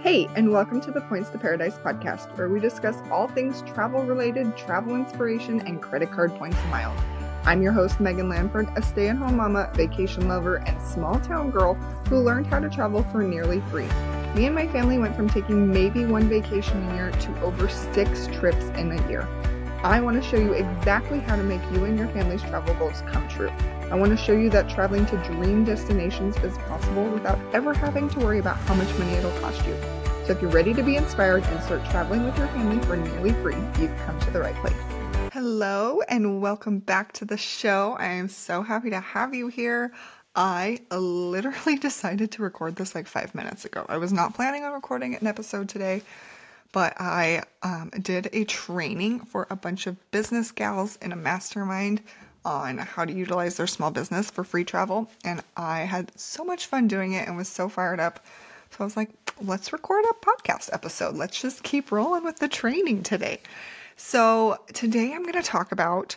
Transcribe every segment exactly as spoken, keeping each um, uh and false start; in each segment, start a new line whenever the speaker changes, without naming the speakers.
Hey, and welcome to the Points to Paradise podcast, where we discuss all things travel-related, travel inspiration, and credit card points and miles. I'm your host, Megan Lanford, a stay-at-home mama, vacation lover, and small-town girl who learned how to travel for nearly free. Me and my family went from taking maybe one vacation a year to over six trips in a year. I want to show you exactly how to make you and your family's travel goals come true. I want to show you that traveling to dream destinations is possible without ever having to worry about how much money it'll cost you. So if you're ready to be inspired and start traveling with your family for nearly free, you've come to the right place. Hello and welcome back to the show. I am so happy to have you here. I literally decided to record this like five minutes ago. I was not planning on recording an episode today, but I um, did a training for a bunch of business gals in a mastermind on how to utilize their small business for free travel. And I had so much fun doing it and was so fired up. So I was like, let's record a podcast episode. Let's just keep rolling with the training today. So today I'm going to talk about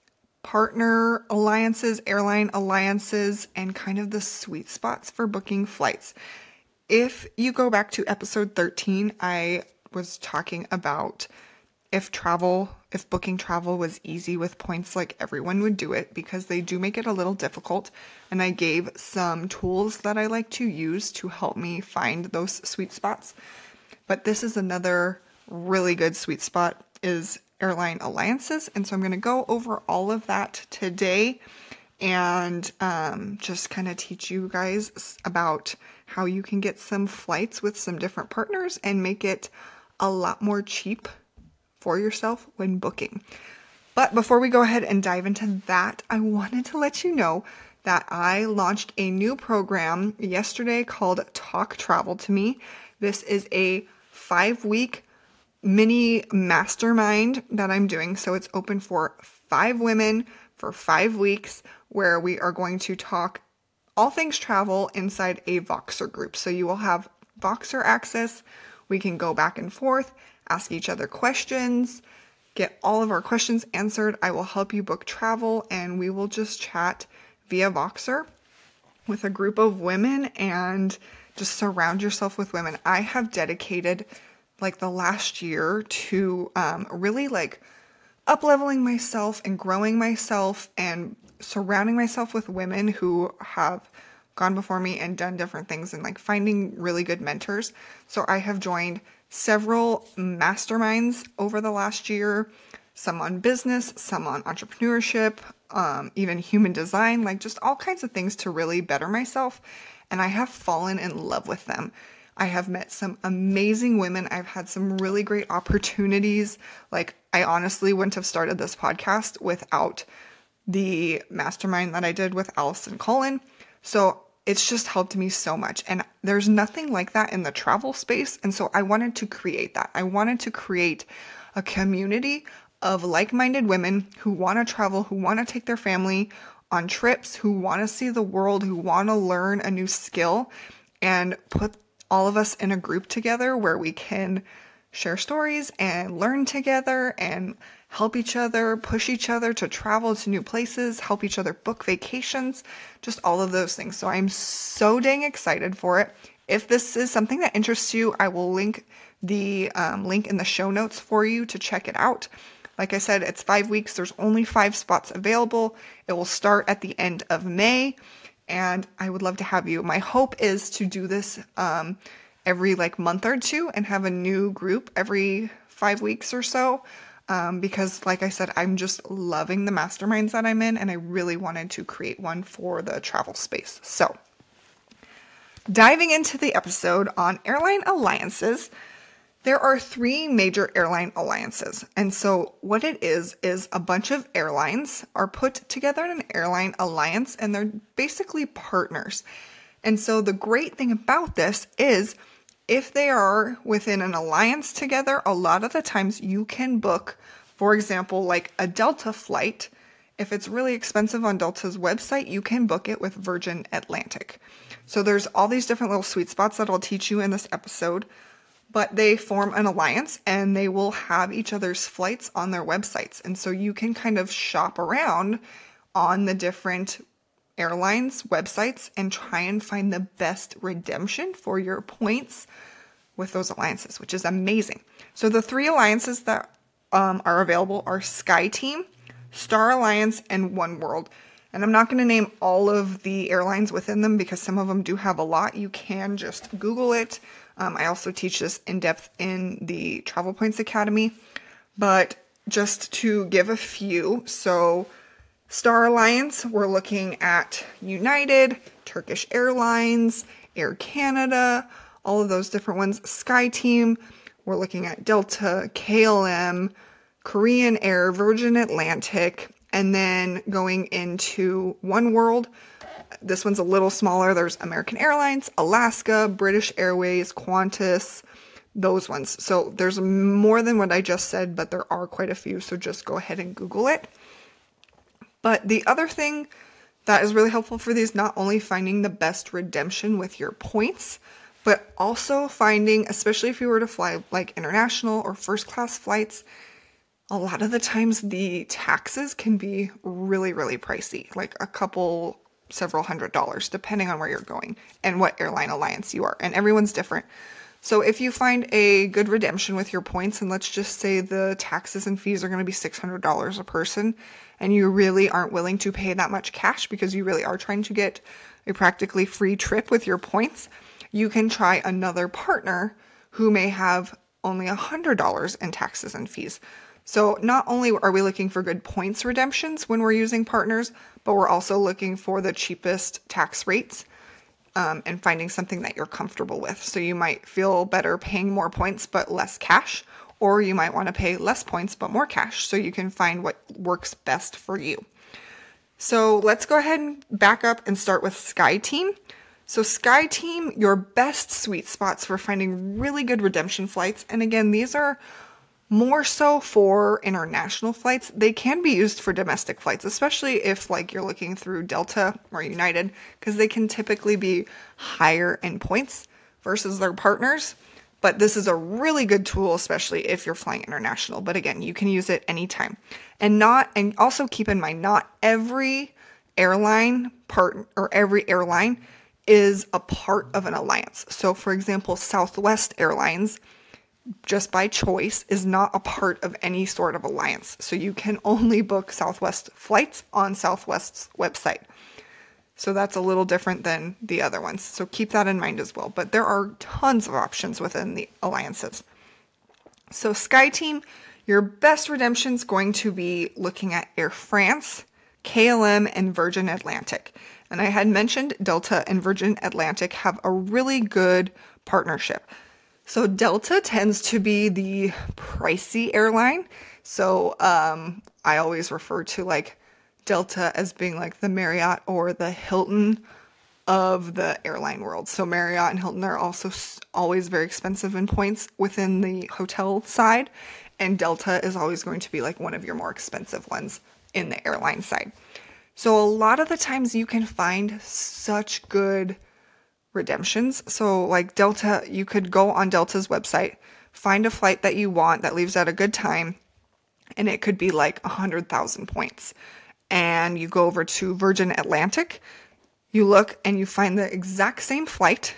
partner alliances, airline alliances, and kind of the sweet spots for booking flights. If you go back to episode thirteen, I was talking about if travel, if booking travel was easy with points, like everyone would do it, because they do make it a little difficult. And I gave some tools that I like to use to help me find those sweet spots. But this is another really good sweet spot, is airline alliances. And so I'm going to go over all of that today and um, just kind of teach you guys about how you can get some flights with some different partners and make it a lot more cheap for yourself when booking. But before we go ahead and dive into that, I wanted to let you know that I launched a new program yesterday called Talk Travel to Me. This is a five-week mini mastermind that I'm doing. So it's open for five women for five weeks where we are going to talk all things travel inside a Voxer group. So you will have Voxer access. We can go back and forth, ask each other questions, get all of our questions answered. I will help you book travel, and we will just chat via Voxer with a group of women and just surround yourself with women. I have dedicated like the last year to um, really like up-leveling myself and growing myself and surrounding myself with women who have gone before me and done different things and like finding really good mentors. So I have joined several masterminds over the last year, some on business, some on entrepreneurship, um, even human design, like just all kinds of things to really better myself. And I have fallen in love with them. I have met some amazing women. I've had some really great opportunities. Like I honestly wouldn't have started this podcast without the mastermind that I did with Allison Cullen. So it's just helped me so much. And there's nothing like that in the travel space. And so I wanted to create that. I wanted to create a community of like-minded women who want to travel, who want to take their family on trips, who want to see the world, who want to learn a new skill, and put all of us in a group together where we can share stories and learn together and help each other, push each other to travel to new places, help each other book vacations, just all of those things. So I'm so dang excited for it. If this is something that interests you, I will link the um, link in the show notes for you to check it out. Like I said, it's five weeks. There's only five spots available. It will start at the end of May, and I would love to have you. My hope is to do this um, every like month or two and have a new group every five weeks or so. Um, because like I said, I'm just loving the masterminds that I'm in, and I really wanted to create one for the travel space. So diving into the episode on airline alliances, there are three major airline alliances. And so what it is, is a bunch of airlines are put together in an airline alliance, and they're basically partners. And so the great thing about this is if they are within an alliance together, a lot of the times you can book, for example, like a Delta flight. If it's really expensive on Delta's website, you can book it with Virgin Atlantic. So there's all these different little sweet spots that I'll teach you in this episode, but they form an alliance and they will have each other's flights on their websites. And so you can kind of shop around on the different airlines websites and try and find the best redemption for your points with those alliances, which is amazing. So the three alliances that um, are available are SkyTeam, Star Alliance, and Oneworld. And I'm not going to name all of the airlines within them because some of them do have a lot. You can just Google it. Um, I also teach this in depth in the Travel Points Academy. But just to give a few, so Star Alliance, we're looking at United, Turkish Airlines, Air Canada, all of those different ones. SkyTeam, we're looking at Delta, K L M, Korean Air, Virgin Atlantic, and then going into Oneworld. This one's a little smaller. There's American Airlines, Alaska, British Airways, Qantas, those ones. So there's more than what I just said, but there are quite a few. So just go ahead and Google it. But the other thing that is really helpful for these, not only finding the best redemption with your points, but also finding, especially if you were to fly like international or first class flights, a lot of the times the taxes can be really, really pricey, like a couple, several hundred dollars, depending on where you're going and what airline alliance you are. And everyone's different. So if you find a good redemption with your points, and let's just say the taxes and fees are going to be six hundred dollars a person, and you really aren't willing to pay that much cash because you really are trying to get a practically free trip with your points, you can try another partner who may have only one hundred dollars in taxes and fees. So not only are we looking for good points redemptions when we're using partners, but we're also looking for the cheapest tax rates um, and finding something that you're comfortable with. So you might feel better paying more points but less cash, or you might want to pay less points but more cash, so you can find what works best for you. So let's go ahead and back up and start with SkyTeam. So SkyTeam, your best sweet spots for finding really good redemption flights. And again, these are more so for international flights. They can be used for domestic flights, especially if like you're looking through Delta or United, because they can typically be higher in points versus their partners. But this is a really good tool, especially if you're flying international. But again, you can use it anytime. And not, and also keep in mind, not every airline part or every airline is a part of an alliance. So for example, Southwest Airlines, just by choice, is not a part of any sort of alliance. So you can only book Southwest flights on Southwest's website. So that's a little different than the other ones. So keep that in mind as well. But there are tons of options within the alliances. So SkyTeam, your best redemption is going to be looking at Air France, K L M, and Virgin Atlantic. And I had mentioned Delta and Virgin Atlantic have a really good partnership. So Delta tends to be the pricey airline. So um, I always refer to like Delta as being like the Marriott or the Hilton of the airline world. So Marriott and Hilton are also always very expensive in points within the hotel side. And Delta is always going to be like one of your more expensive ones in the airline side. So a lot of the times you can find such good redemptions. So like Delta, you could go on Delta's website, find a flight that you want that leaves at a good time, and it could be like one hundred thousand points. And you go over to Virgin Atlantic, you look and you find the exact same flight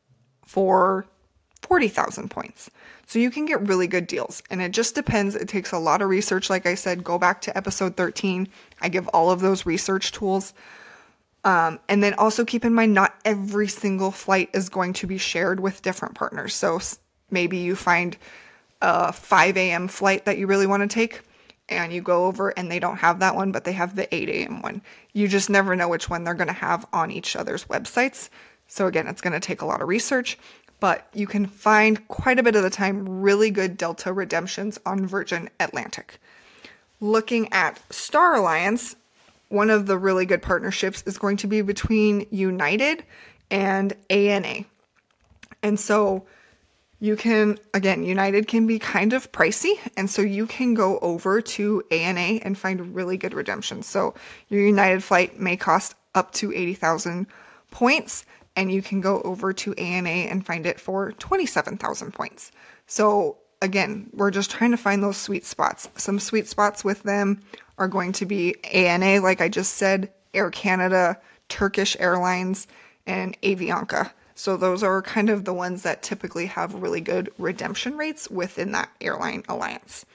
for forty thousand points. So you can get really good deals. And it just depends. It takes a lot of research. Like I said, go back to episode thirteen. I give all of those research tools. Um, and then also keep in mind, not every single flight is going to be shared with different partners. So maybe you find a five a.m. flight that you really want to take, and you go over and they don't have that one, but they have the eight a.m. one. You just never know which one they're going to have on each other's websites. So again, it's going to take a lot of research, but you can find quite a bit of the time really good Delta redemptions on Virgin Atlantic. Looking at Star Alliance, one of the really good partnerships is going to be between United and A N A. And so you can, again, United can be kind of pricey. And so you can go over to A N A and find really good redemptions. So your United flight may cost up to eighty thousand points, and you can go over to A N A and find it for twenty-seven thousand points. So again, we're just trying to find those sweet spots. Some sweet spots with them are going to be A N A, like I just said, Air Canada, Turkish Airlines, and Avianca. So those are kind of the ones that typically have really good redemption rates within that airline alliance.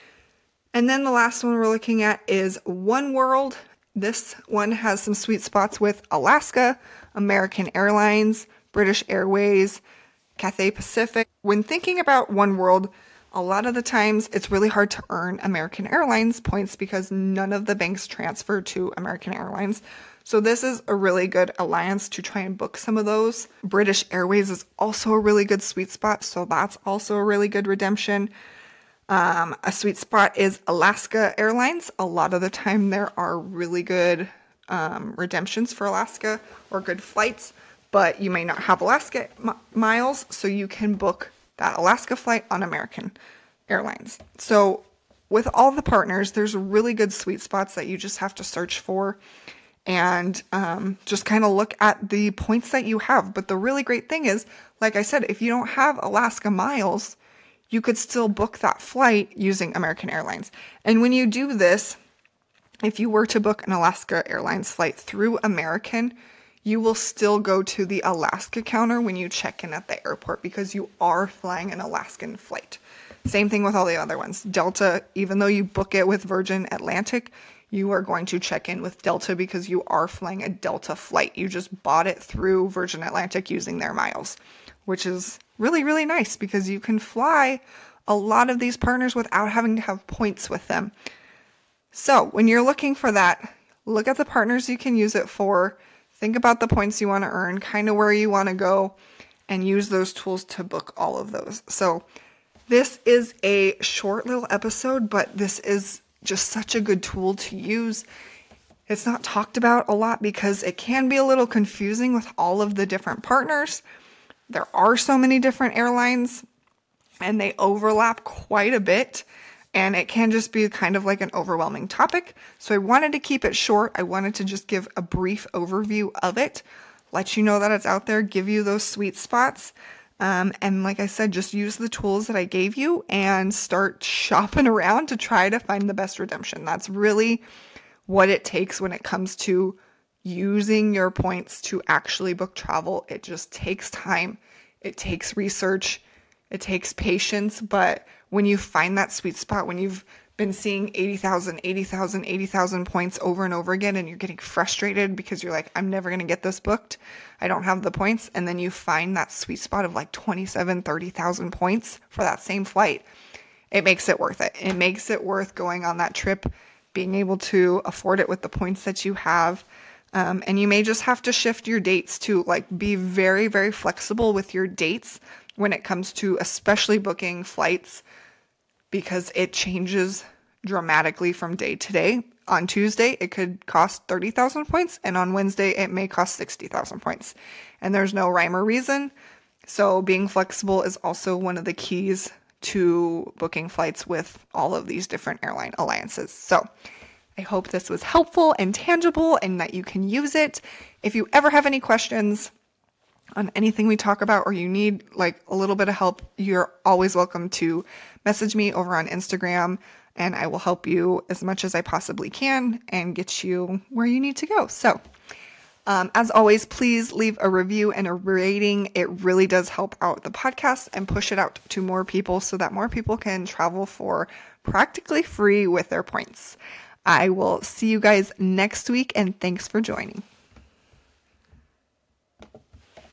And then the last one we're looking at is oneworld. This one has some sweet spots with Alaska, American Airlines, British Airways, Cathay Pacific. When thinking about oneworld, a lot of the times it's really hard to earn American Airlines points because none of the banks transfer to American Airlines. So this is a really good alliance to try and book some of those. British Airways is also a really good sweet spot, so that's also a really good redemption. Um, a sweet spot is Alaska Airlines. A lot of the time there are really good um, redemptions for Alaska or good flights, but you may not have Alaska m- miles, so you can book that Alaska flight on American Airlines. So with all the partners, there's really good sweet spots that you just have to search for and um, just kind of look at the points that you have. But the really great thing is, like I said, if you don't have Alaska miles, you could still book that flight using American Airlines. And when you do this, if you were to book an Alaska Airlines flight through American, you will still go to the Alaska counter when you check in at the airport because you are flying an Alaskan flight. Same thing with all the other ones. Delta, even though you book it with Virgin Atlantic, you are going to check in with Delta because you are flying a Delta flight. You just bought it through Virgin Atlantic using their miles, which is really, really nice because you can fly a lot of these partners without having to have points with them. So when you're looking for that, look at the partners you can use it for. Think about the points you want to earn, kind of where you want to go, and use those tools to book all of those. So this is a short little episode, but this is just such a good tool to use. It's not talked about a lot because it can be a little confusing with all of the different partners. There are so many different airlines and they overlap quite a bit, and it can just be kind of like an overwhelming topic. So I wanted to keep it short. I wanted to just give a brief overview of it, let you know that it's out there, give you those sweet spots. Um, and like I said, just use the tools that I gave you and start shopping around to try to find the best redemption. That's really what it takes when it comes to using your points to actually book travel. It just takes time. It takes research. It takes patience. But when you find that sweet spot, when you've been seeing eighty thousand, eighty thousand, eighty thousand points over and over again, and you're getting frustrated because you're like, I'm never going to get this booked. I don't have the points. And then you find that sweet spot of like twenty-seven, thirty thousand points for that same flight. It makes it worth it. It makes it worth going on that trip, being able to afford it with the points that you have. Um, and you may just have to shift your dates to like be very, very flexible with your dates when it comes to especially booking flights, because it changes dramatically from day to day. On Tuesday, it could cost thirty thousand points, and on Wednesday, it may cost sixty thousand points. And there's no rhyme or reason. So being flexible is also one of the keys to booking flights with all of these different airline alliances. So I hope this was helpful and tangible and that you can use it. If you ever have any questions on anything we talk about, or you need like a little bit of help, you're always welcome to message me over on Instagram, and I will help you as much as I possibly can and get you where you need to go. So um, as always, please leave a review and a rating. It really does help out the podcast and push it out to more people so that more people can travel for practically free with their points. I will see you guys next week, and thanks for joining.